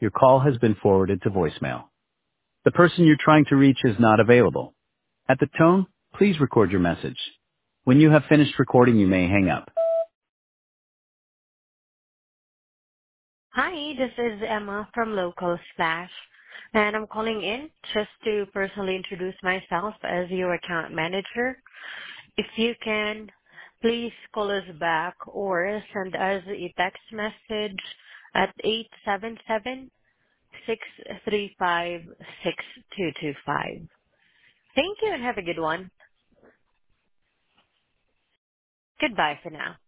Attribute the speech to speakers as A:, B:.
A: Your call has been forwarded to voicemail. The person you're trying to reach is not available. At the tone, please record your message. When you have finished recording, you may hang up.
B: Hi, this is Emma from Local Slash, and I'm calling in just to personally introduce myself as your account manager. If you can, please call us back or send us a text message at 877-635-6225. Thank you and have a good one. Goodbye for now.